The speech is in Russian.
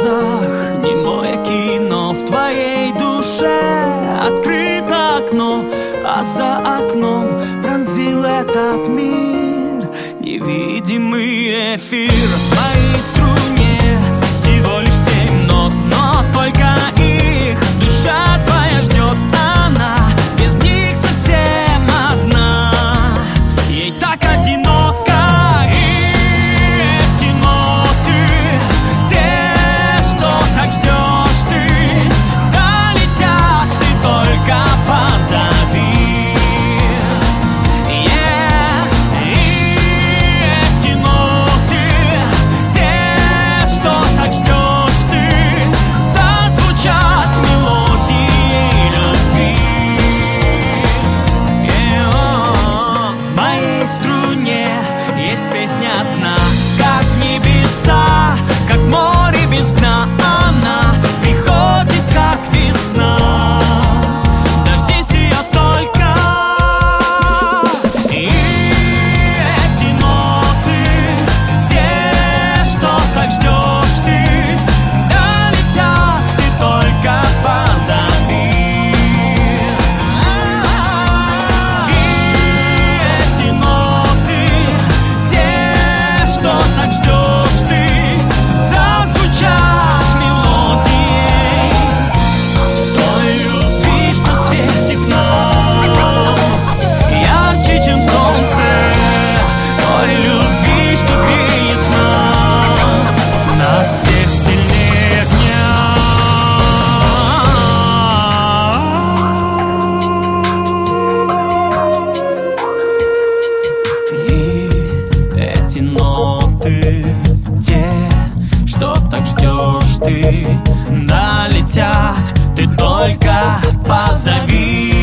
глазах немое кино, в твоей душе открыто окно, а за окном пронзил этот мир невидимый эфир. В моей струне всего лишь 7 нот, но только их душа твоя ждет. Она без них совсем одна, ей так одиноко. И эти ноты, те, что так ждешь ты, долетят, ты только позови. Ноты, те, что так ждешь ты, долетят, ты только позови.